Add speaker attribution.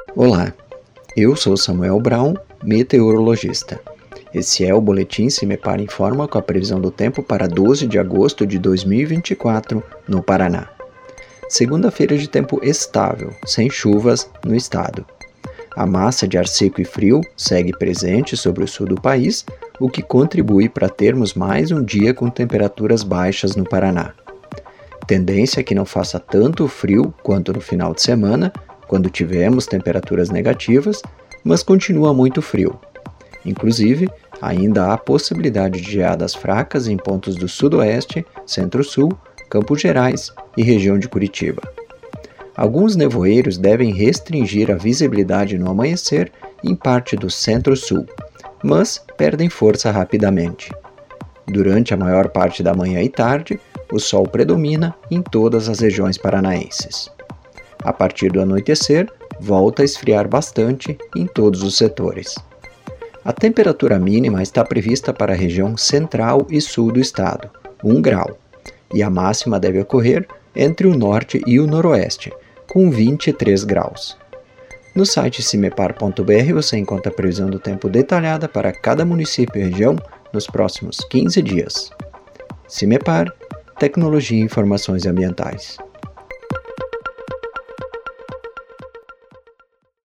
Speaker 1: Olá, eu sou Samuel Brown, meteorologista. Esse é o Boletim CIMEPAR Informa com a previsão do tempo para 12 de agosto de 2024 no Paraná. Segunda-feira de tempo estável, sem chuvas no estado. A massa de ar seco e frio segue presente sobre o sul do país, o que contribui para termos mais um dia com temperaturas baixas no Paraná. Tendência é que não faça tanto frio quanto no final de semana, quando tivemos temperaturas negativas, mas continua muito frio. Inclusive, ainda há possibilidade de geadas fracas em pontos do sudoeste, centro-sul, Campos Gerais e região de Curitiba. Alguns nevoeiros devem restringir a visibilidade no amanhecer em parte do centro-sul, mas perdem força rapidamente. Durante a maior parte da manhã e tarde, o sol predomina em todas as regiões paranaenses. A partir do anoitecer, volta a esfriar bastante em todos os setores. A temperatura mínima está prevista para a região central e sul do estado, 1 grau, e a máxima deve ocorrer entre o norte e o noroeste, com 23 graus. No site cimepar.br você encontra a previsão do tempo detalhada para cada município e região nos próximos 15 dias. CIMEPAR, Tecnologia e Informações Ambientais.